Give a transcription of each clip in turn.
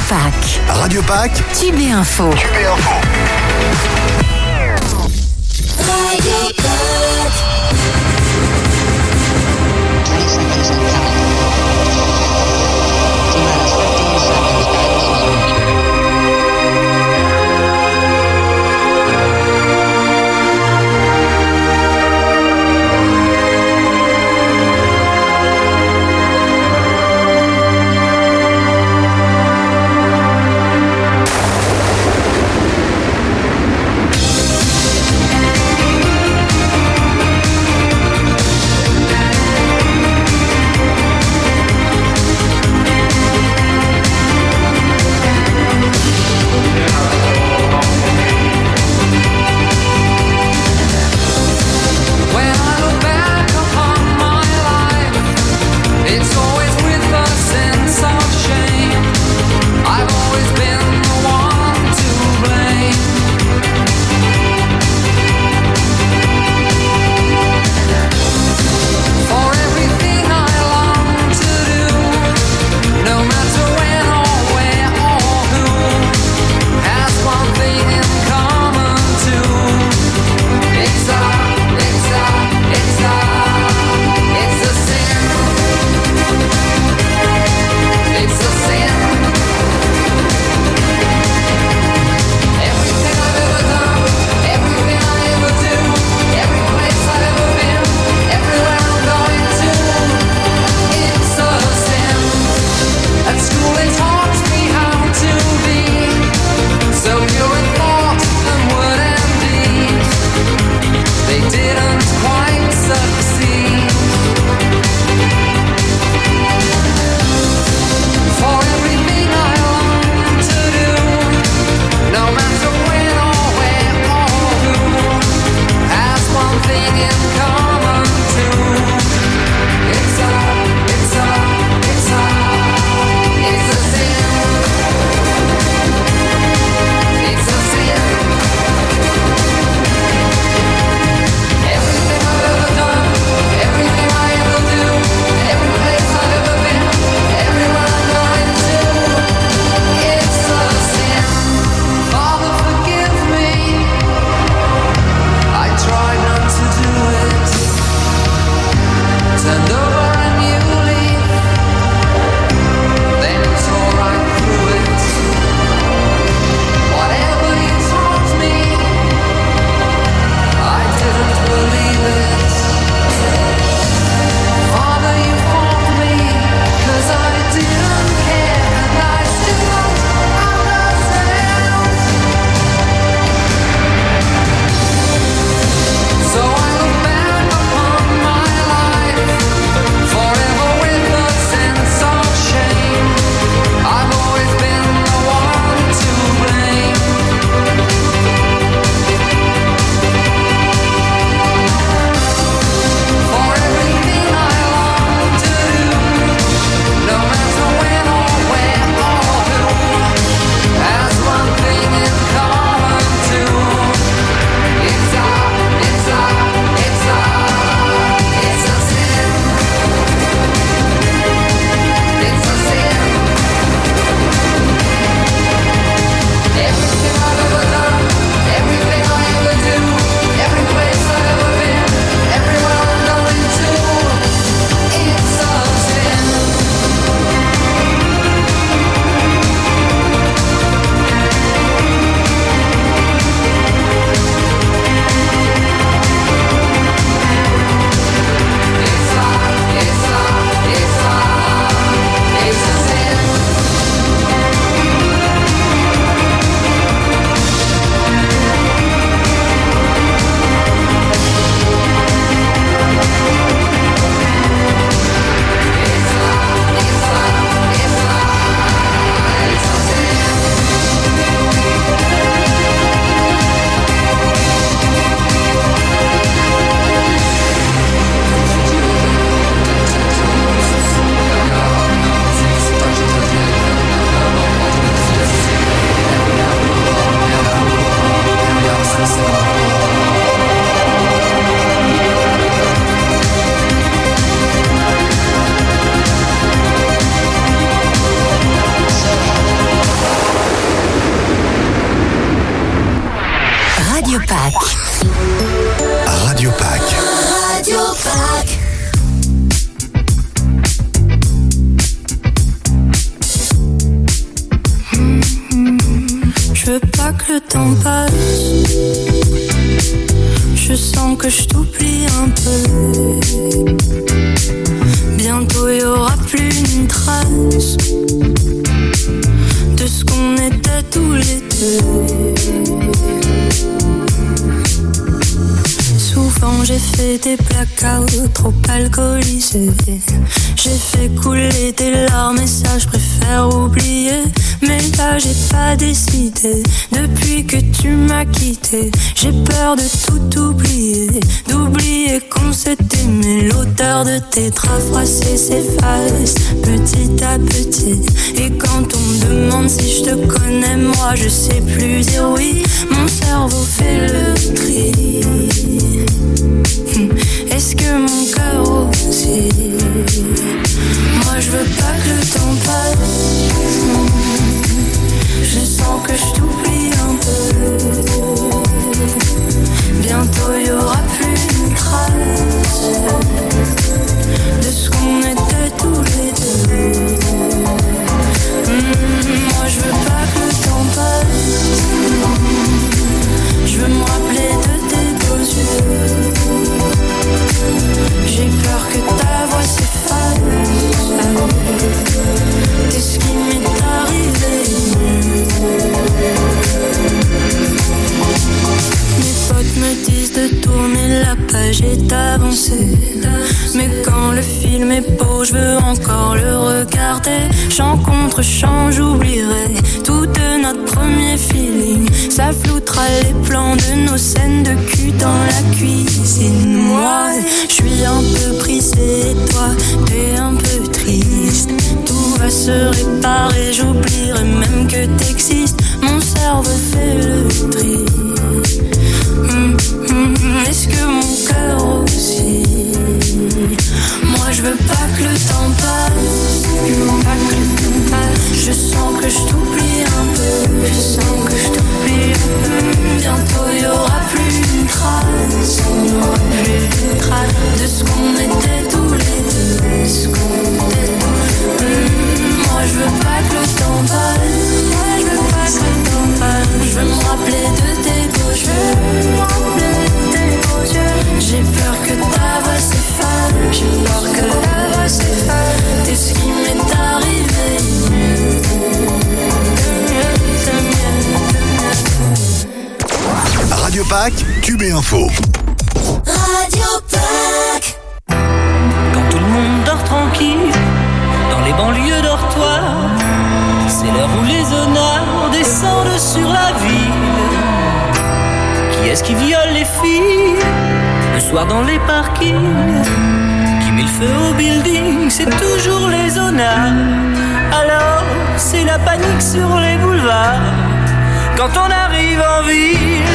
Pâques. Radio Pâques, Tube et Info. Radio Pâques. 20 seconds and counting. T-minus 15 seconds. Guidance is reached. Radio Pack. Radio Pack. Radio Pack. Je veux pas que le temps passe. Je sens que je t'oublie un peu. Bientôt y aura plus une trace de ce qu'on était tous les deux. Souvent j'ai fait des blackouts trop alcoolisés. J'ai fait couler des larmes et ça je préfère oublier. Mais là j'ai pas décidé. Depuis que tu m'as quitté, j'ai peur de tout oublier. D'oublier qu'on s'est aimé. L'odeur de tes draps froissés s'efface petit à petit. Et quand on me demande si je te connais, moi je sais plus dire oui. Mon cerveau fait le tri. Est-ce que mon cœur aussi? Moi je veux pas que le temps passe. Je sens que je t'oublie un peu. Bientôt y aura plus une trace de ce qu'on était tous les deux. Moi je veux pas que le temps passe. Je veux me rappeler de tes beaux yeux. J'ai peur que ta voix s'efface. Qu'est-ce qui m'est arrivé? Mes potes me disent de tourner la page et d'avancer. Mais quand le film est beau, je veux encore le regarder. Chant contre chant, j'oublierai tout de notre premier feeling. Ça floutera les plans de nos scènes de cul dans la cuisine. Moi, je suis un peu brisée et toi, t'es un peu triste. Tout va se réparer, j'oublierai même que t'existes. Mon cerveau fait le tri. Est-ce que mon cœur aussi? Moi je veux pas que le temps passe. Je veux pas que le temps passe. Je sens que je t'oublie un peu. Je sens que je t'oublie un peu. Bientôt y aura plus une trace. Il n'y aura plus une trace de ce qu'on était tous les deux. Ce qu'on était tous les deux. Moi je veux pas que le temps passe. Moi je veux pas que le temps passe. Je veux me rappeler de tes beaux yeux. J'ai peur que ta voix s'efface. J'ai peur que ta voix s'efface. T'es ce qui m'est arrivé. Radio Pack, Tube et Info. Radio Pack. Quand tout le monde dort tranquille, dans les banlieues dortoirs, c'est l'heure où les honneurs descendent sur la ville. Qui est-ce qui viole les filles le soir dans les parkings? Qui met le feu au building? C'est toujours les honneurs. Alors c'est la panique sur les boulevards quand on arrive en ville.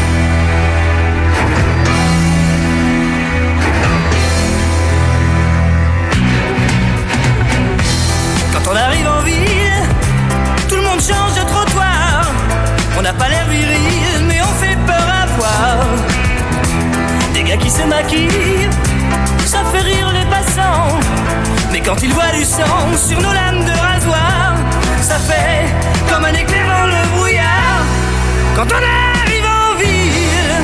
Quand on arrive en ville, tout le monde change de trottoir. On n'a pas l'air viril, mais on fait peur à voir. Des gars qui se maquillent, ça fait rire les passants. Mais quand ils voient du sang sur nos lames de rasoir, ça fait comme un éclair dans le brouillard. Quand on arrive en ville,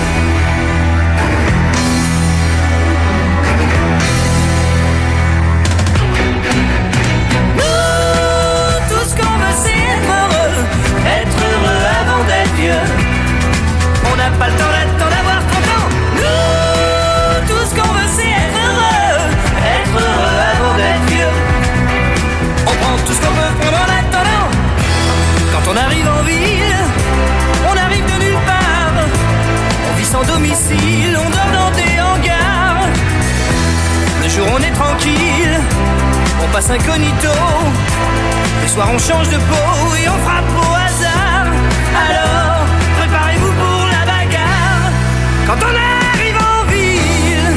nous, tout ce qu'on veut c'est être heureux avant d'être vieux. On n'a pas le temps d'attendre d'avoir 30 ans. Nous, tout ce qu'on veut c'est être heureux avant d'être vieux. On prend tout ce qu'on veut prendre en attendant. Quand on arrive en ville, on arrive de nulle part. On vit sans domicile, on dort dans des hangars. Le jour on est tranquille, on passe incognito. Le soir on change de peau et on frappe au hasard. Alors, préparez-vous pour la bagarre. Quand on arrive en ville,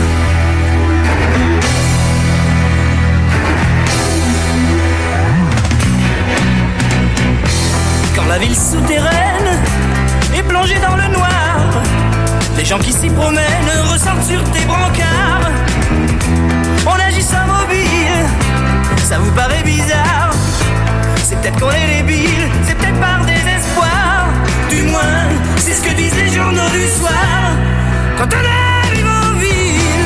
quand la ville souterraine est plongée dans le noir, Les gens qui s'y promènent ressortent sur tes brancards. On agit sans mobile, ça vous paraît bizarre. C'est peut-être qu'on est débiles, c'est peut-être par désespoir. Du moins, c'est ce que disent les journaux du soir quand on arrive aux villes.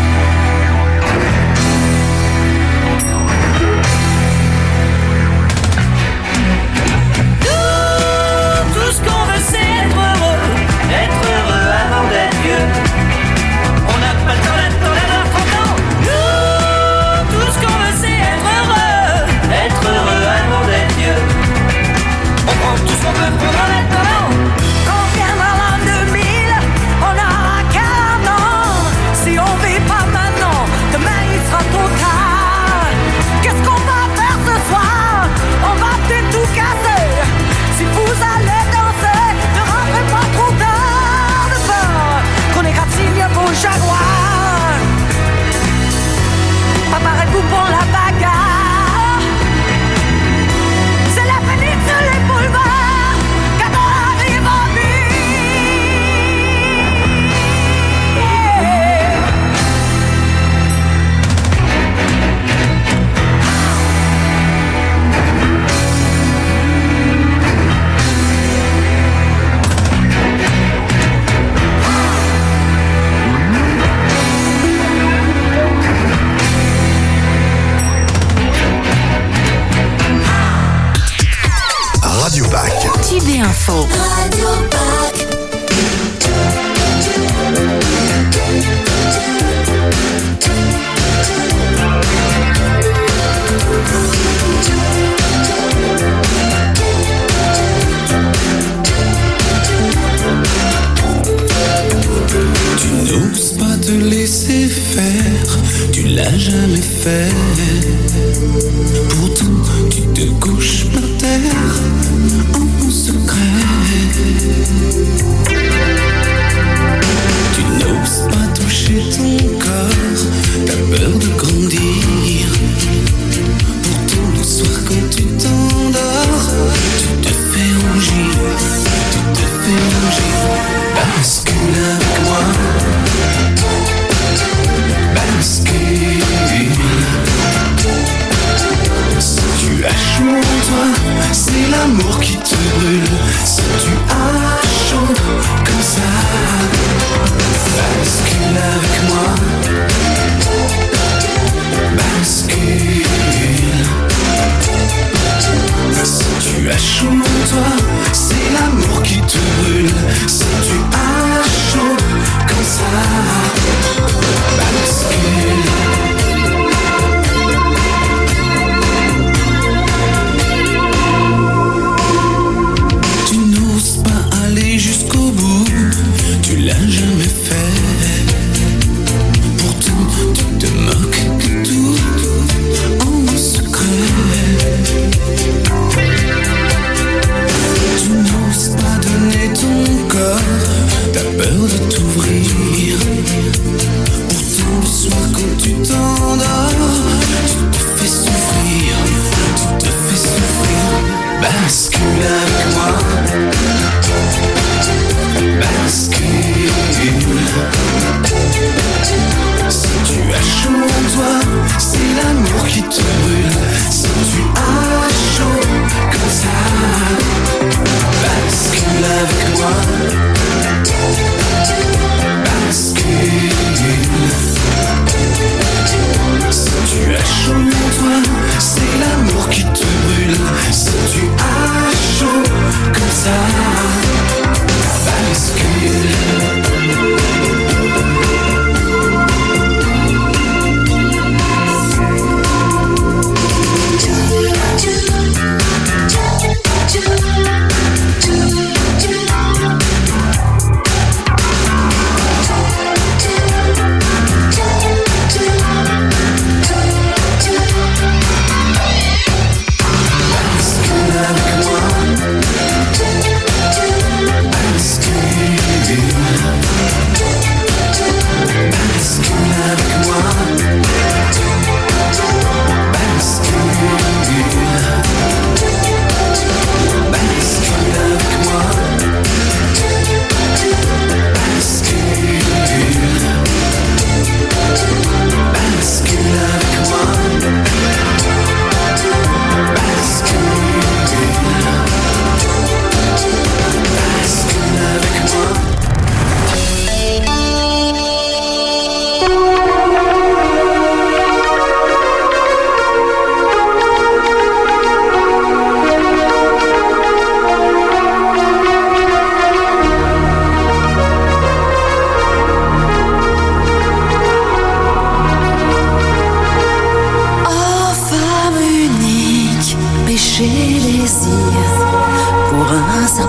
Nous, tout ce qu'on veut c'est être heureux avant d'être vieux. On n'a pas le temps d'attendre d'avoir 30 ans. Nous, tout ce qu'on veut c'est être heureux avant d'être vieux. On prend tout ce qu'on peut prendre en attendant. Quand viendra l'an 2000, on aura 40 ans. Si on vit pas maintenant, demain il sera trop tard. Qu'est-ce qu'on va faire ce soir? On va peut-être tout casser. Si vous allez danser, ne rentrez pas trop tard. De peur qu'on égratigne vos jaguars. Préparez-vous pour la bagarre. C'est la panique sur les boulevards quand on arrive en Radio Pack. Tube Info. Radio Pack. Tu n'oses pas te laisser faire, tu l'as jamais fait. Pourtant, tu te couches par terre en secret. Tu n'oses pas toucher ton corps, t'as peur de grandir. Pourtant, le soir quand tu t'endors, tu te fais rougir, tu te fais rougir. Bascule avec moi, bascule. Si tu as chaud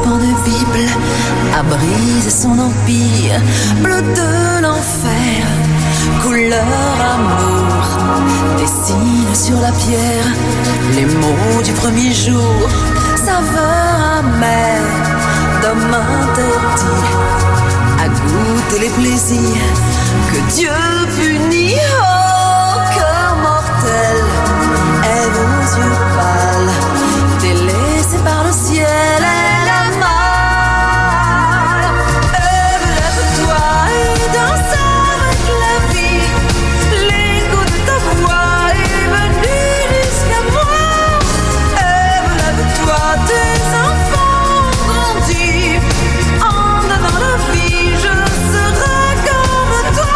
pans de Bible a brisé son empire. Bleu de l'enfer, couleur amour, dessine sur la pierre les mots du premier jour. Saveur amère d'homme interdit à goûter les plaisirs que Dieu punit. Oh, cœur mortel, elle aux yeux pâles, délaissée par le ciel, elle a mal. Lève-toi et danse avec la vie. L'écho de ta voix est venu jusqu'à moi. Lève-toi, tes enfants grandis. En devant la vie, je serai comme toi.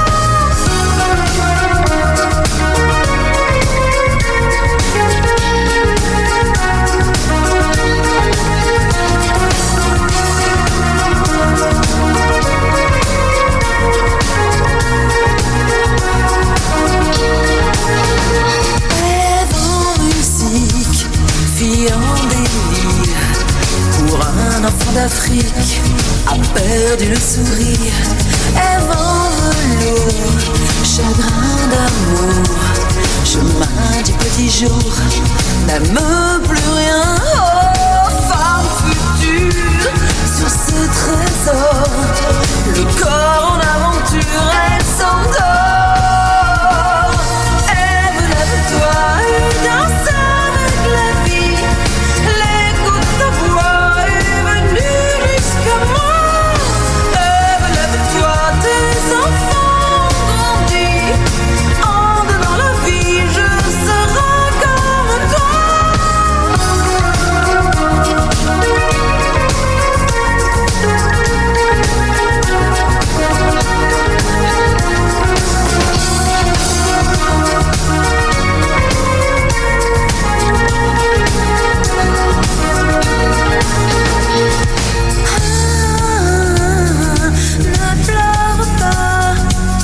Rêve en musique, fille en délire, pour un enfant d'Afrique a perdu le sourire. Rêve en velours, chagrin d'amour, chemin du petit jour, n'aime plus rien. Oh, femme future, sur ce trésor, le corps en aventure, elle s'endort. Lève-toi et danse avec la vie. L'écho de ta voix est venu jusqu'à moi. Lève-toi, tes enfants grandis. En donnant la vie, je serai comme toi. Ne pleure pas,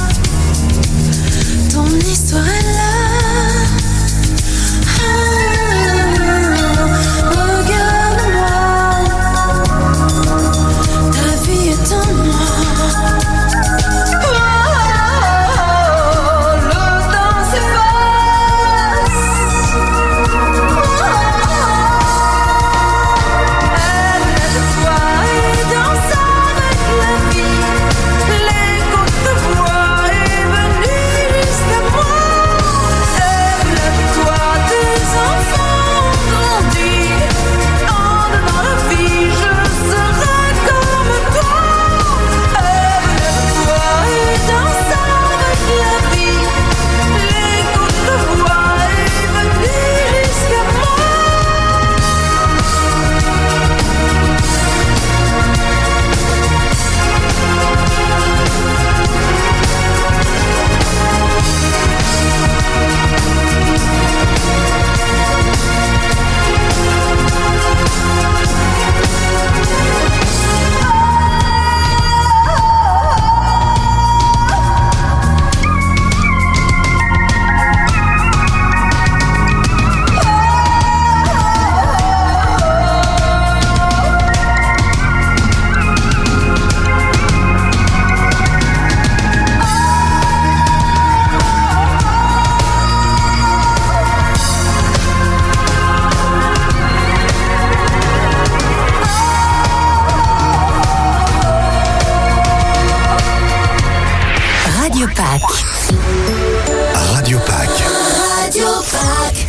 ton histoire est là. Regarde-moi, ta vie est en moi. Le temps s'efface. Lève-toi et danse avec la vie. L'écho de ta voix est venu jusqu'à moi. Lève-toi, tes enfants grandis. En donnant la vie, je serai comme toi. Lève-toi et danse avec la vie. L'écho de ta voix est venu jusqu'à moi. Radio Pâques. Radio Pâques. Radio Pâques.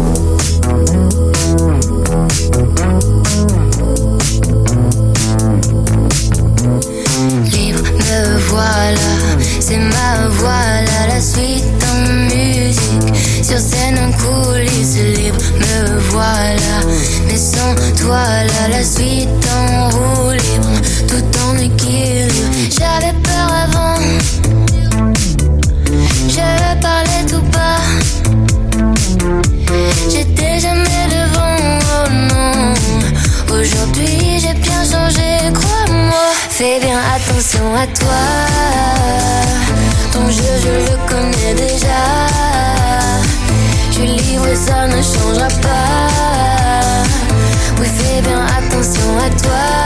Libre, me voilà, c'est ma voilà, la suite en musique, sur scène en coulisses. Libre, me voilà, mais sans toi là, la suite en roue libre, tout en équilibre. J'avais peur avant, je parlais tout bas, j'étais jamais devant, oh non. Aujourd'hui j'ai bien changé, crois-moi. Fais bien attention à toi, ton jeu je le connais déjà. Je suis libre et ça ne changera pas. Oui, fais bien attention à toi.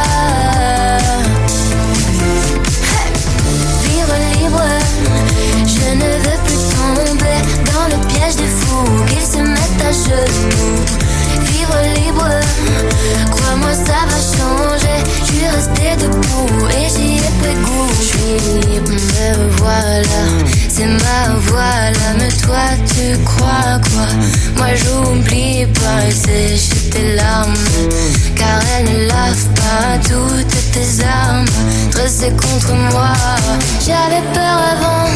debout et j'y ai pris goût. Je suis libre, me voilà, c'est ma voix là. Mais toi tu crois quoi? Moi j'oublie pas et sécher tes larmes, car elles ne lavent pas toutes tes armes dressées contre moi. J'avais peur avant,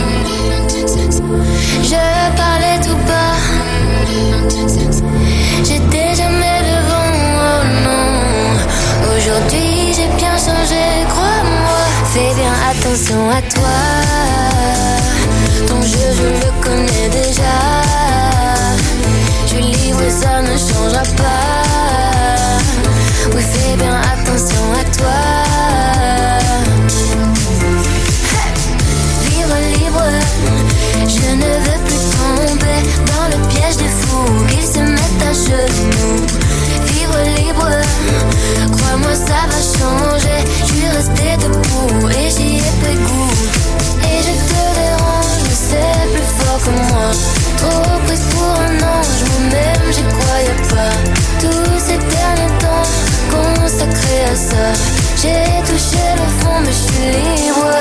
je parlais tout bas, j'étais jamais devant, oh non. Aujourd'hui j'ai bien changé, crois-moi. Fais bien attention à toi, ton jeu je le connais déjà. Je suis libre et ça ne changera pas. Oui, fais bien attention à toi. Vivre libre, je ne veux plus tomber dans le piège des fous qu'ils se mettent à genoux. Vivre libre, crois-moi ça va changer. Je suis restée debout et j'y ai pris goût. Et je te dérange, mais c'est plus fort que moi. Trop prise pour un ange, moi-même j'y croyais pas. Tous ces derniers temps consacrés à ça, j'ai touché le fond mais je suis libre.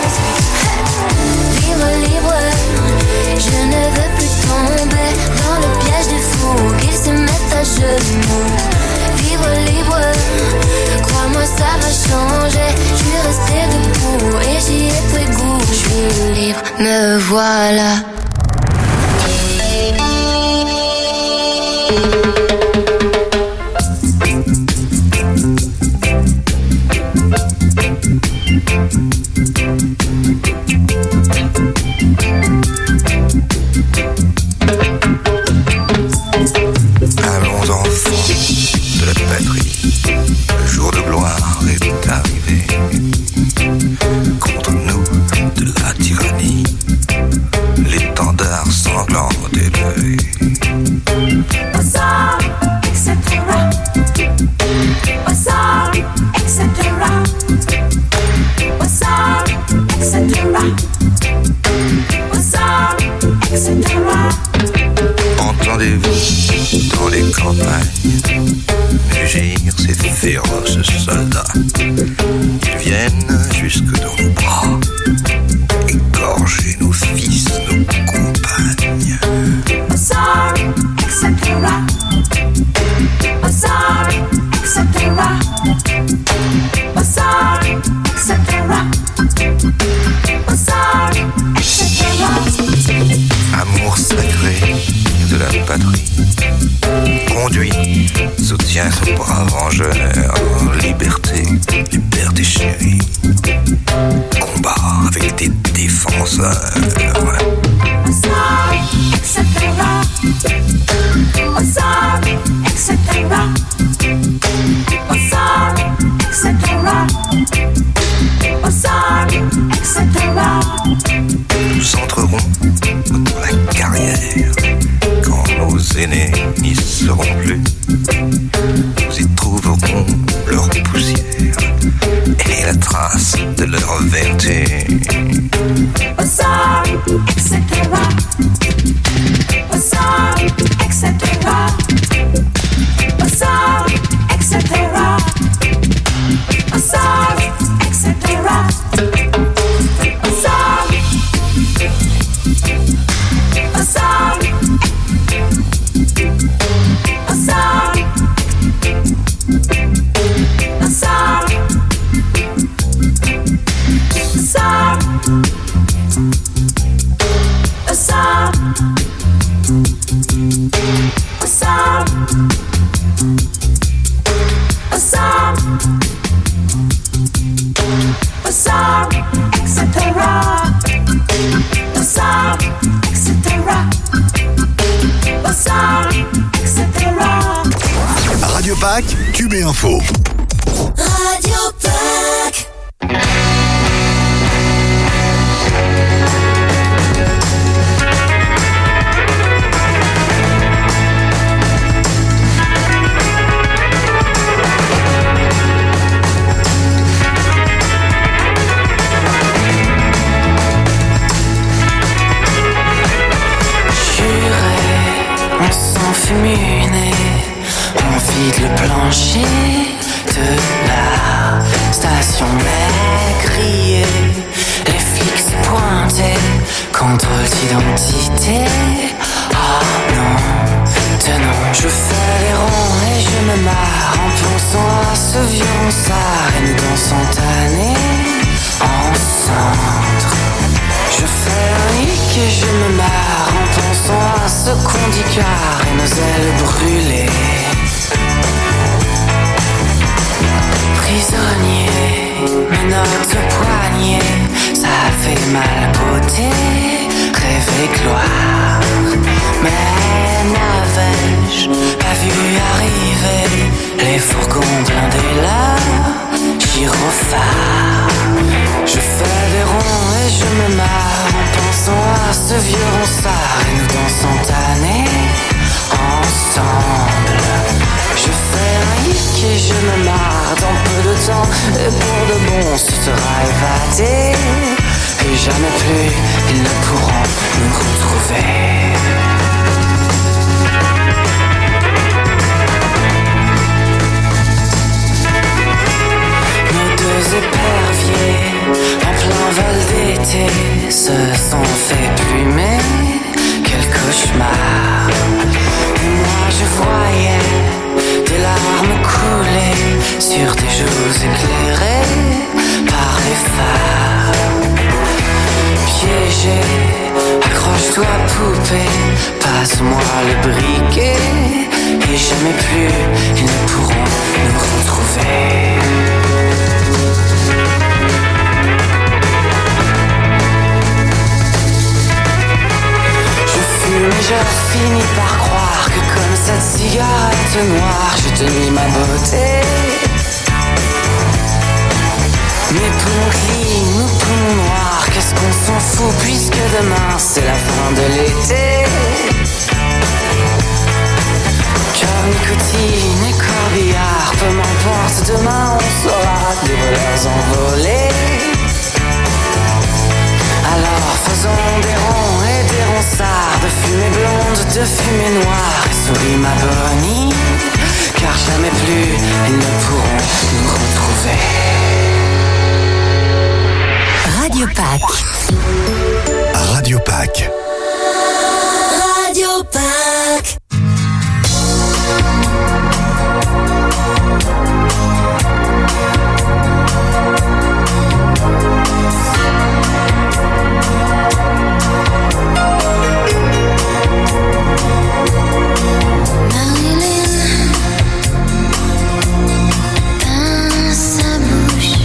Vivre libre, je ne veux plus tomber dans le piège des fous qu'ils se mettent à genoux. Vivre libre, crois-moi ça va changer. Je suis restée debout et j'y ai pris goût. Je suis libre, me voilà. Allons enfants de la patrie, le jour de gloire est arrivé. Contre nous de la tyrannie, l'étendard sanglant élevé. Bazar, etc. Bazar, etc. Bazar, etc. Bazar, etc. Entendez-vous dans les campagnes mugir ces féroces soldats? Ils viennent jusque dans nos bras, égorger nos fils, nos compagnes. Bazar, etc. Bazar, etc. Bazar, etc. Bazar, etc. Amour sacré de la patrie, conduit, soutient ce brave vengeur. Liberté, liberté chérie, combat avec des défenseurs. Bazar, etc. Bazar, etc. Bazar, etc. Bazar, etc. Nous entrerons dans la carrière quand nos aînés n'y seront plus. Nous y trouverons leur poussière et la trace de leur vertu. Bazar, etc. Bazar, etc. Bazar, etc. Bazar, etc. Bazar, bazar, bazar, bazar, bazar, bazar, bazar, bazar, bazar, etc. Bazar, etc. Bazar, etc. Radio Pack, Tube et Info. Radio Pack. On vide le plancher de la d'identité. Oh non, de non. Je fais les ronds et je me marre en pensant à ce vieux ronsard et nous dansons tannés en cendres. Je fais un hic et je me marre en pensant à ce qu'on dit car et nos ailes brûlées. Prisonnier, menottes au poignet, ça fait mal beauté, rêver gloire. Mais n'avais-je pas vu arriver les fourgons blindés là, gyrophares. Je fais des ronds et je me marre en pensant à ce vieux ronsard et nous dansons tannés ensemble. Je fais un hic et je me marre dans peu de temps et pour de bon ce sera évadé et jamais plus ils ne pourront nous retrouver. Nos deux éperviers en plein vol d'été se sont fait plumer. Quel cauchemar. Et moi je voyais des larmes couler sur tes joues éclairées par les phares. Piégé, accroche-toi poupée, passe-moi le briquet et jamais plus ils ne pourront nous retrouver. Mais je finis par croire que comme cette cigarette noire, je te nie ma beauté. Mes poumons clean, nos poumons noirs, qu'est-ce qu'on s'en fout puisque demain c'est la fin de l'été. Car nicotine et corbillard, peu m'importe, demain on sera des voleurs envolés. Alors faisons des ronds et des ronsards, de fumée blonde, de fumée noire, et souris ma bonnie, car jamais plus ils ne pourront nous retrouver. Radio Pack. Radio Pack. Radio Pack. Marilyn, dans sa bouche,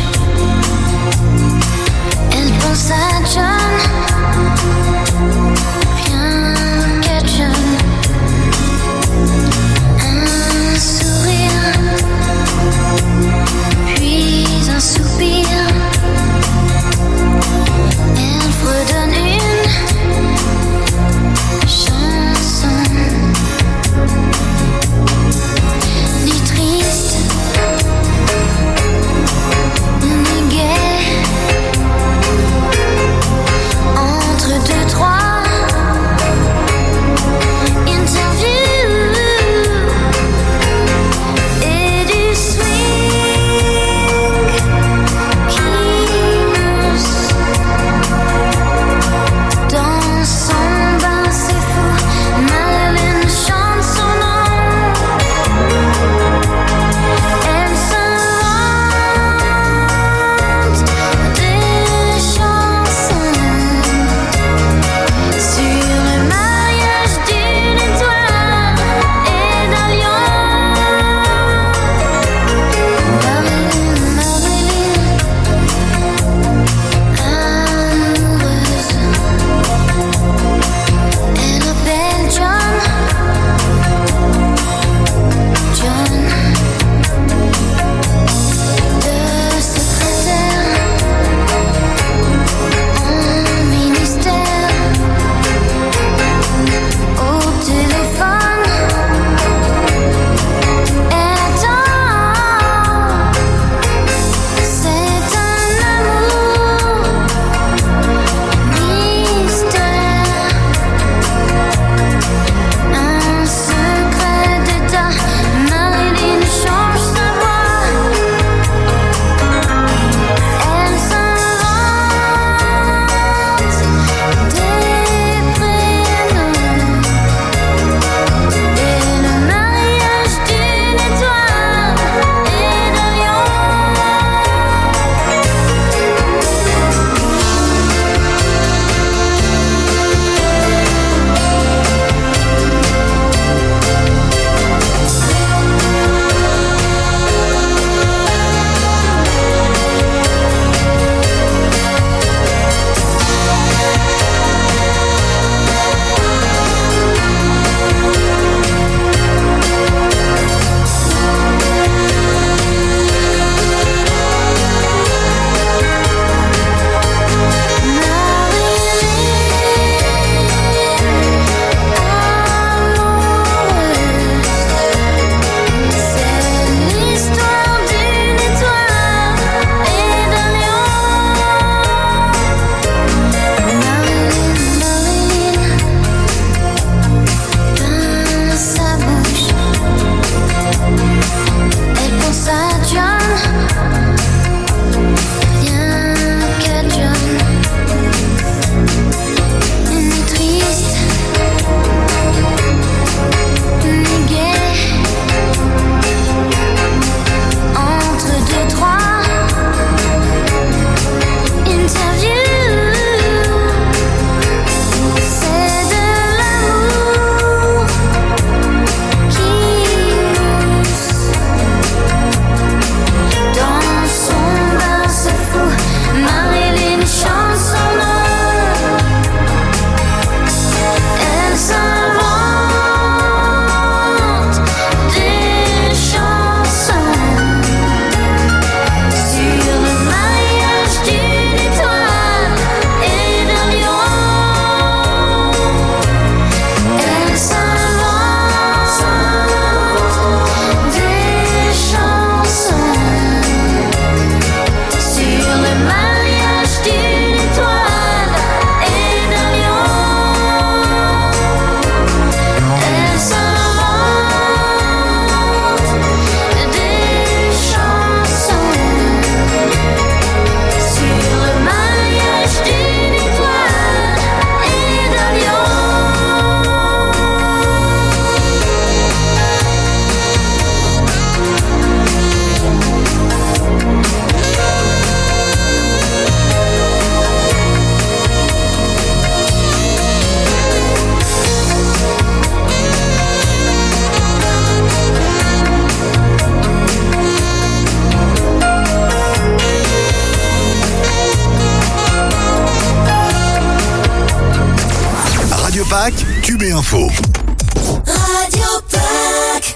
Tube et Info. Radio Pack.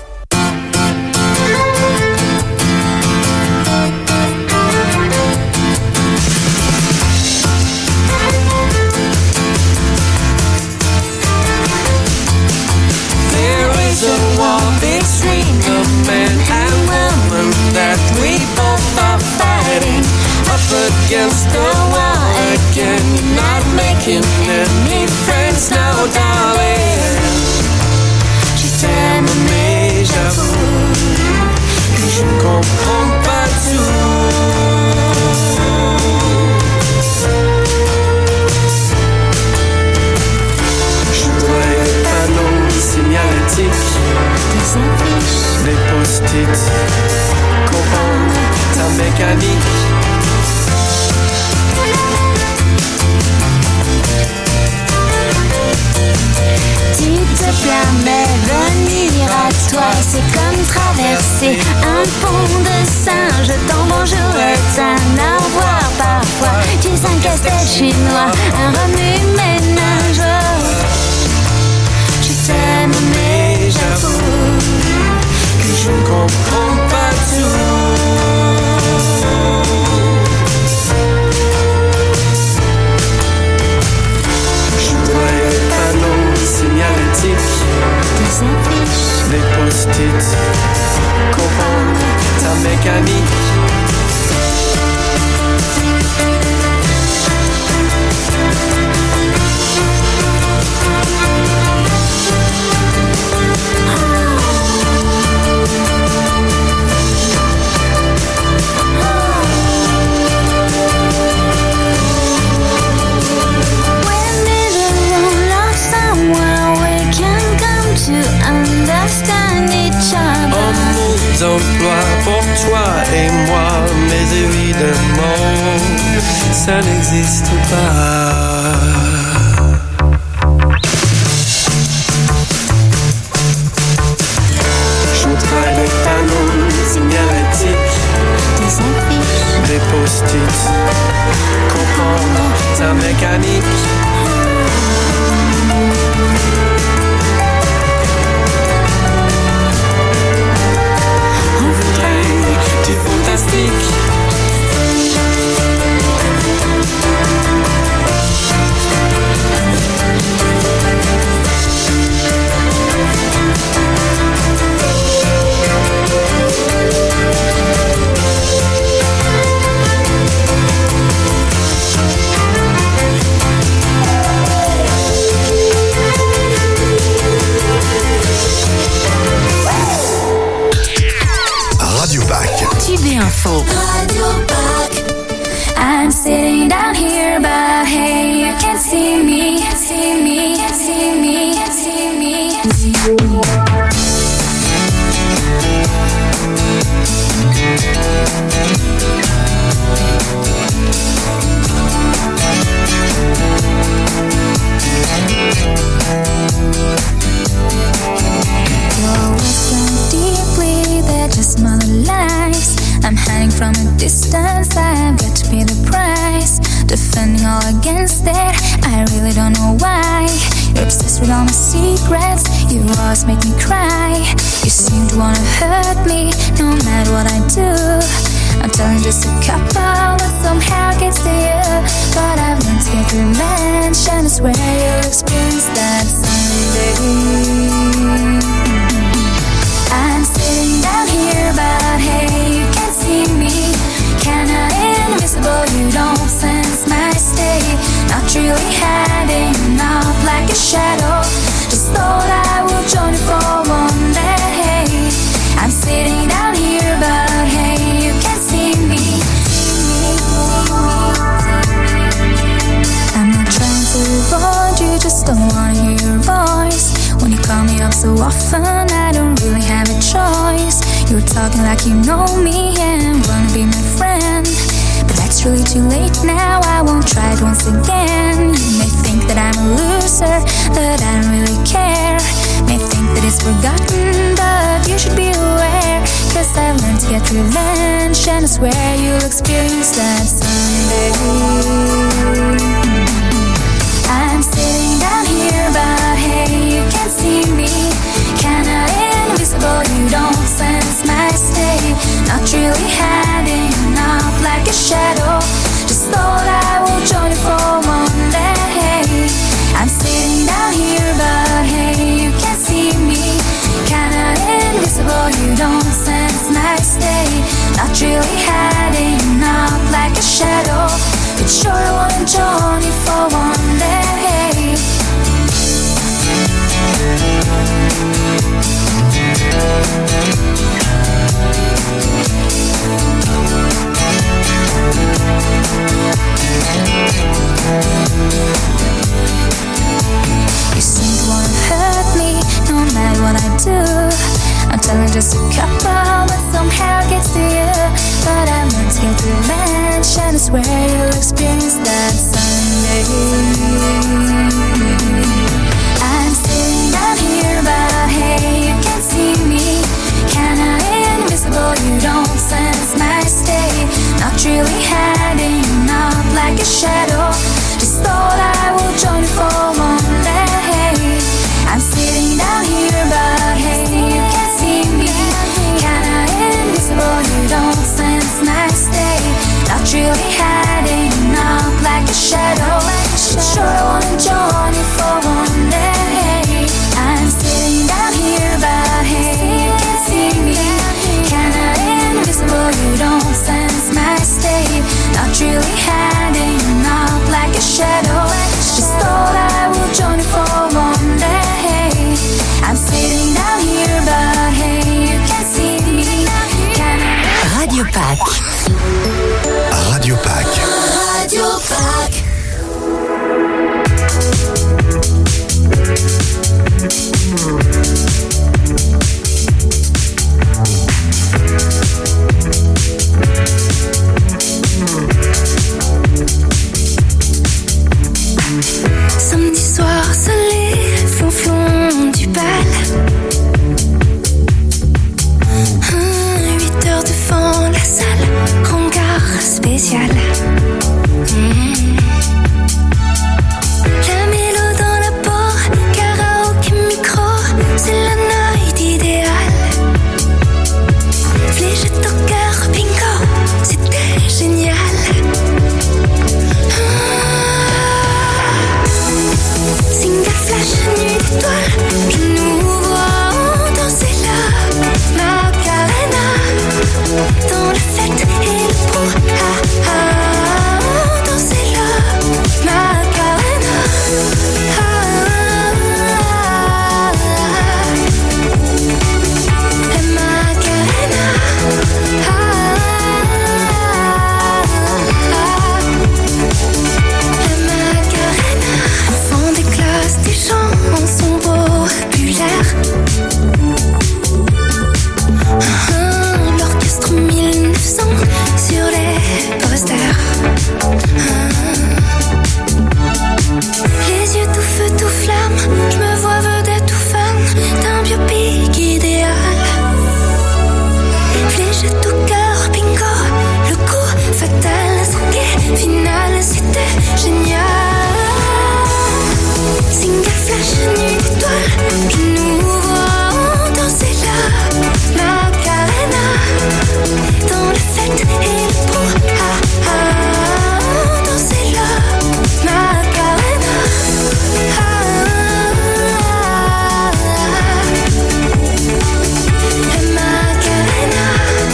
There is a war between a man and woman that we both are fighting. Up against the wall again, not making any friends now, darling. Tu t'aimes mais j'avoue que je ne comprends pas tout. Je vois les panneaux signalétiques, des affiches, des post-it, comprendre ta mécanique. Tu te permets venir à toi, c'est comme traverser un pont de singe. Ton bonjour est un au revoir parfois. Tu es un casse-tête chinois, un remue-ménage. Tu t'aimes mais j'avoue que je ne comprends pas tout. Je vois les panneaux signalétiques, des affiches, des post-it, comprendre ta mécanique. To understand each other. Un monde d'emploi pour toi et moi, mais évidemment, ça n'existe pas. Je voudrais des panneaux signalétiques, des affiches, des post-it, comprendre ta mécanique. T'es fantastique. Radio Pack. Tube et Info. Radio Pack. I'm sitting down here, but hey, you can't see me, see me, see me, see me, see me. Just my lies. I'm hiding from a distance. I've got to pay the price. Defending all against it. I really don't know why. You're obsessed with all my secrets. You always make me cry. You seem to wanna hurt me, no matter what I do. I'm telling just a couple that somehow gets to you. But I've learned to get revenge, and I swear you'll experience that someday. I'm sitting down here, but hey, you can't see me. Kinda invisible, you don't sense my state. Not really hiding out like a shadow. Just thought I would join you for one day. I'm sitting down here, but hey, you can't see me. I'm not trying to avoid you, just don't wanna hear your voice. When you call me up so often, I don't really have a choice. You're talking like you know me and wanna be my friend. But that's really too late now, I won't try it once again. You may think that I'm a loser, that I don't really care. May think that it's forgotten, but you should be aware. Cause I've learned to get revenge, and I swear you'll experience that someday. I'm sitting down here, but hey, not really hiding up like a shadow. But sure I wanna join you for one day. You seem to wanna hurt me, no matter what I do. I'm telling just a couple, but somehow it gets to you. But I'm not scared to mention, I swear you'll experience that someday. I'm sitting down here, but hey, you can't see me. Kinda invisible, you don't sense my state. Not really hiding up like a shadow. Just thought I would join you for one day. I'm sitting down here, but hey, you can't see me. Kinda invisible, you don't sense my state. Not really hiding up like a shadow. Sure I wanna join you for one day. I'm sitting down here, but hey, you can't see me. Kinda invisible, you don't sense my state. Not really hiding up like a shadow. Just thought I would join you for one day. I'm sitting down here, but hey, you can't see me. Radio Pack. Radio Pack. Radio Pack. Samedi soir, soleil, flonflon du bal. 8 heures devant la salle, rencard spécial. La mélo dans la peau, karaoké micro, c'est la night idéale. Fléchette au cœur, bingo, c'était génial. Single flash, nuit d'étoiles, je nous vois danser là. Macarena, dans la fête et le brouhaha, danser là. Macarena, la Macarena, la Macarena. Enfant des classes, des gens sont populaires. L'orchestre 1900 sur les posters. Les yeux tout feu, tout flamme, je me vois vedette tout fan d'un biopic idéal. Fléchette tout cœur, bingo, le coup fatal, son final, c'était génial. Single flash, nuit d'étoiles, je nous vois danser là. Macarena, dans la fête et le brouhaha, danser là. Macarena, la Macarena,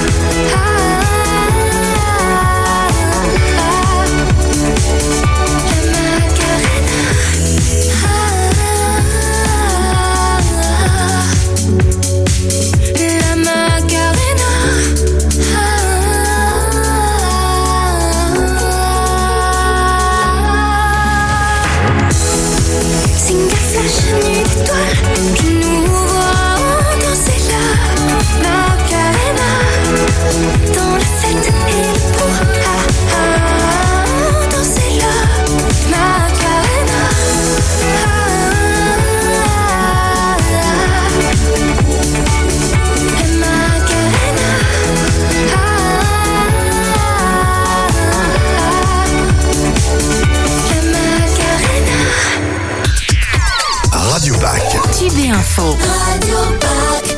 Info. Radio Pack.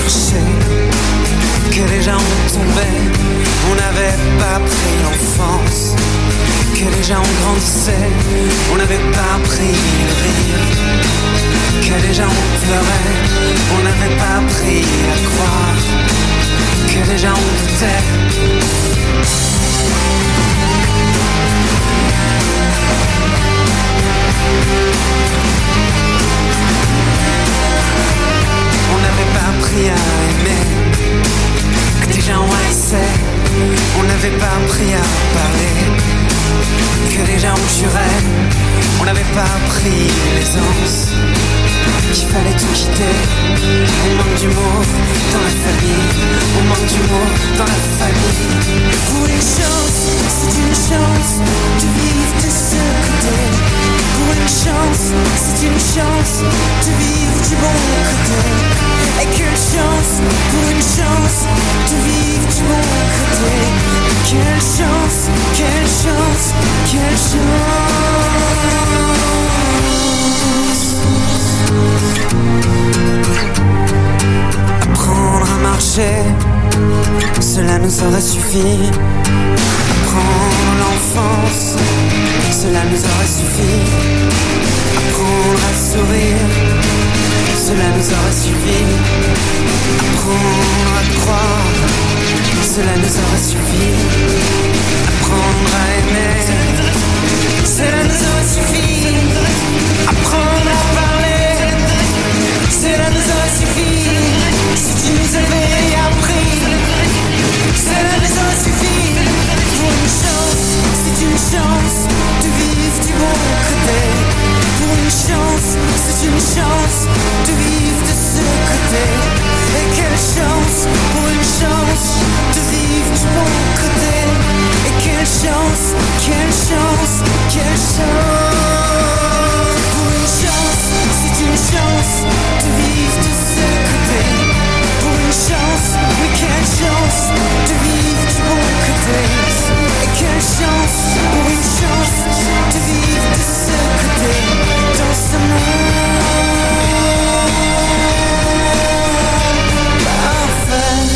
marchait, que les gens tombaient, on n'avait pas pris l'enfance, que les gens grandissaient, on n'avait pas pris le rire, que les gens pleuraient, on n'avait pas pris à croire, que les gens doutaient. On n'avait pas appris à aimer, que des gens haïssaient. On n'avait pas appris à parler, que les gens juraient. On n'avait pas appris l'aisance, qu'il fallait tout quitter. On manque d'humour dans la famille, on manque d'humour dans la famille. Pour une chance, c'est une chance de vivre de ce côté. Pour une chance, c'est une chance de vivre du bon côté. Et quelle chance, pour une chance de vivre du bon côté. Quelle chance, quelle chance, quelle chance. Apprendre à marcher, cela nous aurait suffi. Apprendre l'enfance, cela nous aurait suffi. Apprendre à sourire, cela nous aurait suffi. Apprendre à croire, cela nous aurait suffi. Apprendre à aimer, cela nous aurait suffi. Apprendre à parler, cela nous aurait suffi. Si tu nous avais appris, cela nous aurait suffi. Pour une chance, c'est une chance de vivre du bon côté. Pour une chance, c'est une chance de vivre de ce côté. Et quelle chance, pour une chance de vivre du bon côté. Et quelle chance, quelle chance, quelle chance. Pour une chance, c'est une chance de vivre de ce côté. Pour une chance, mais quelle chance de vivre du bon côté. Et quelle chance, pour une chance de vivre de ce côté. Dans ce monde parfait.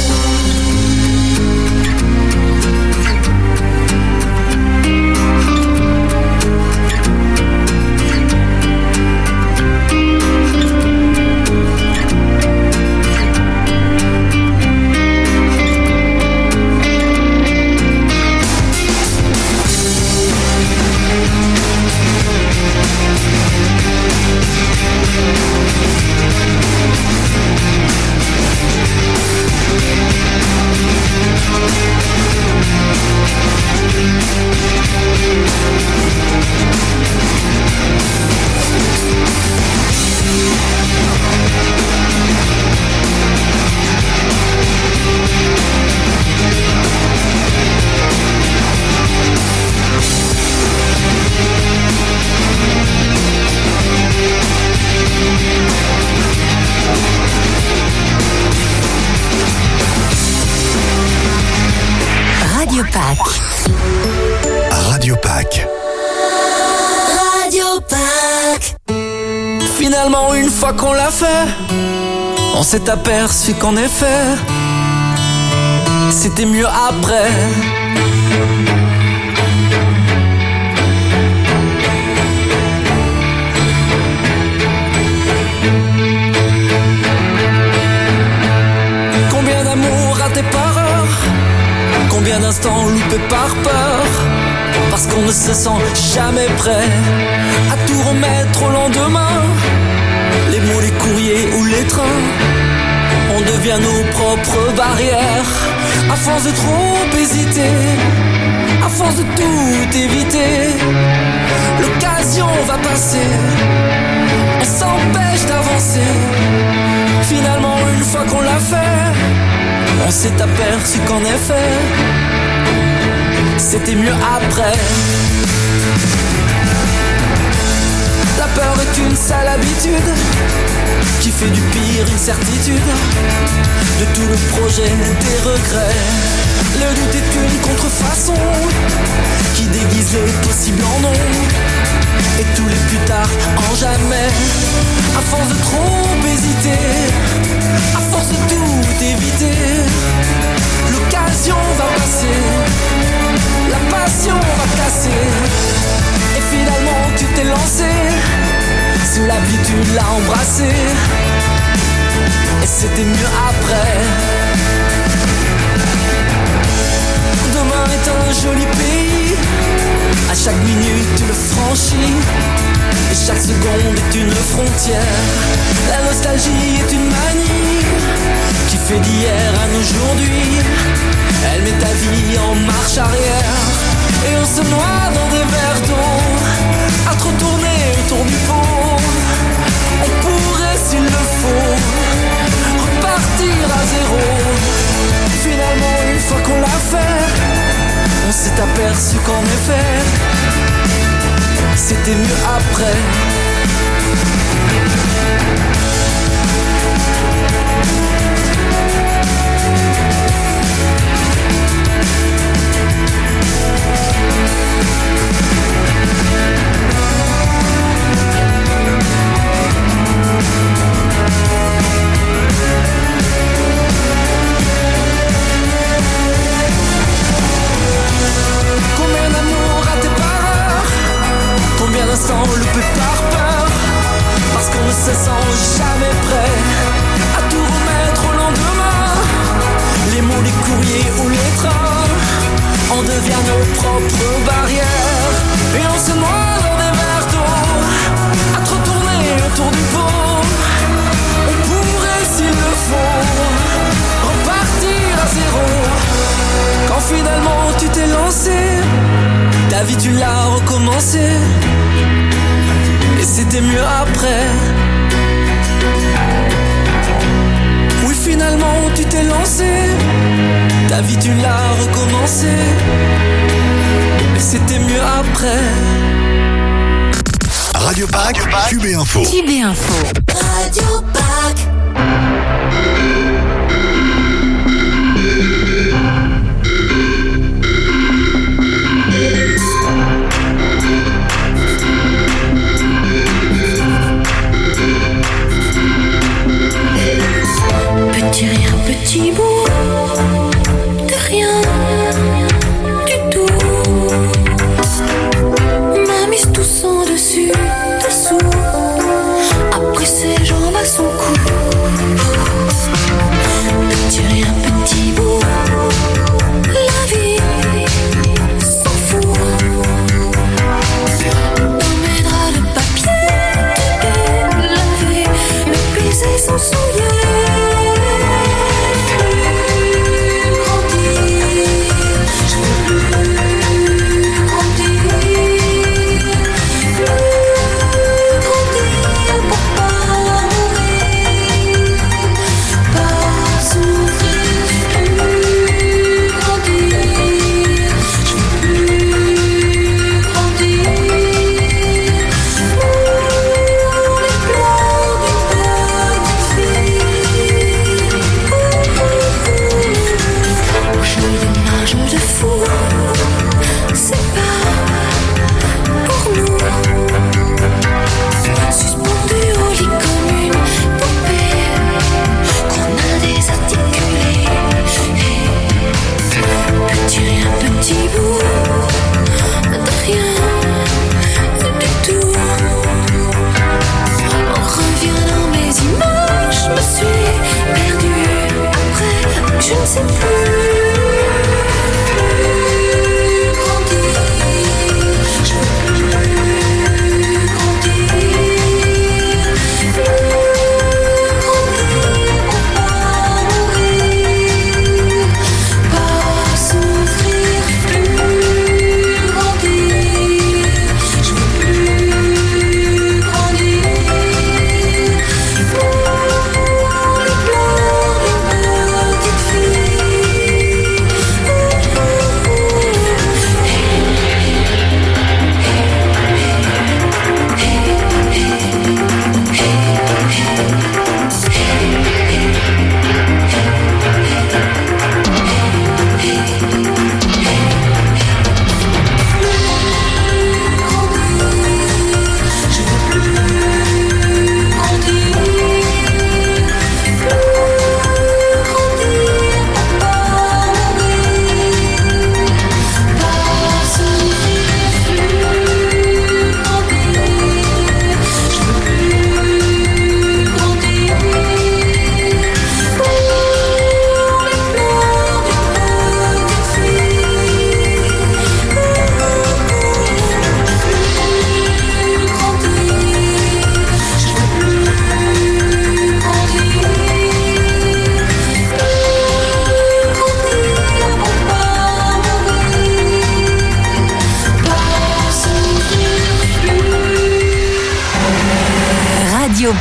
Radio Pâques. Radio Pâques. Radio Pâques. Finalement, une fois qu'on l'a fait, on s'est aperçu qu'en effet, c'était mieux après. Combien d'amour raté par heure, combien d'instants loupés par peur, parce qu'on ne se sent jamais prêt à tout remettre au lendemain. Les mots, les courriers ou les trains, on devient nos propres barrières. À force de trop hésiter, à force de tout éviter, l'occasion va passer, on s'empêche d'avancer. Finalement, une fois qu'on l'a fait, on s'est aperçu qu'en effet, c'était mieux après. La peur est une sale habitude qui fait du pire une certitude. De tout le projet des regrets, le doute est une contrefaçon qui déguise les possibles en non, et tous les plus tard en jamais. À force de trop hésiter, à force de tout l'as embrassé. Et c'était mieux après. Demain est un joli pays. À chaque minute tu le franchis. Et chaque seconde est une frontière. La nostalgie est une manie qui fait d'hier à aujourd'hui. Elle met ta vie en marche arrière. Et on se noie dans des verres d'eau à trop tourner autour du pot. On pourrait, s'il le faut, repartir à zéro. Finalement, une fois qu'on l'a fait, on s'est aperçu qu'en effet, c'était mieux après. Combien d'amour raté par heure, combien d'instants loupés par peur, parce qu'on ne se sent jamais prêt à tout remettre au lendemain. Les mots, les courriers ou les trains, on devient nos propres barrières. Et on se noie dans des verres d'eau à trop tourner autour du pot. On pourrait, s'il le faut, repartir à zéro. Quand finalement tu t'es lancé, ta vie tu l'as recommencé. Et c'était mieux après. Oui, finalement tu t'es lancé, ta vie tu l'as recommencé. Et c'était mieux après. Radio Pâques, QB Info. QB Info. Radio Pâques. Petit rien, petit bout de rien du tout. M'a mise tout son dessus, dessous. Après ses jambes à son cou. Petit rien, petit bout. La vie s'en fout. Dans mes draps de papier lavé, me baiser sans souiller.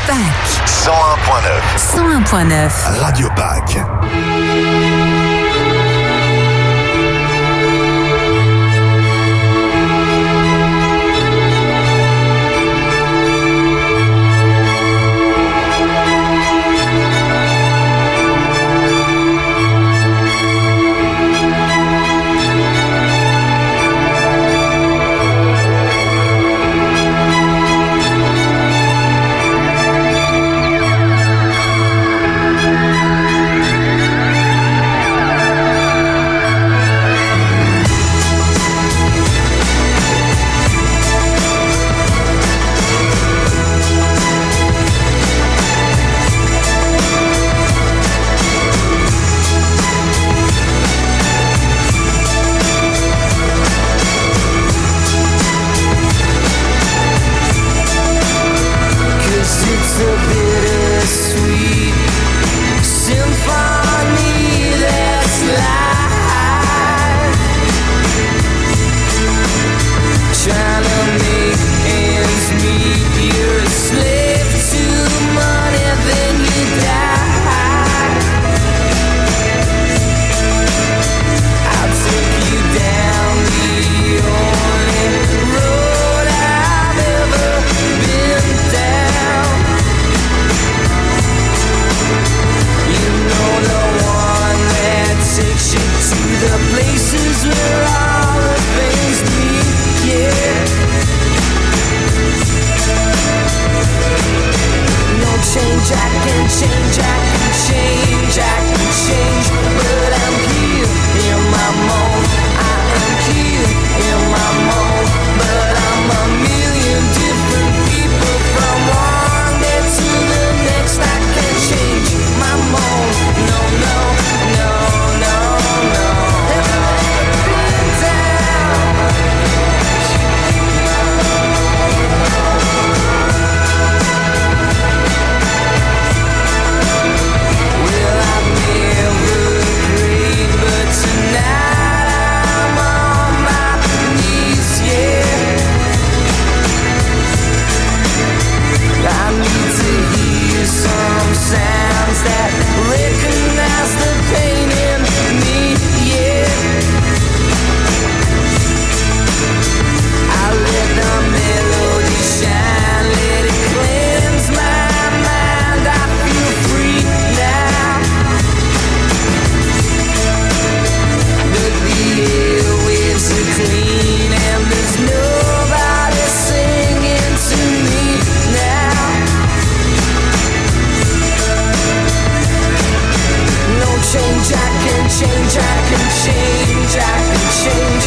Pâques. 101.9. 101.9. Radio Pâques. change, I can change, I can change, I can change.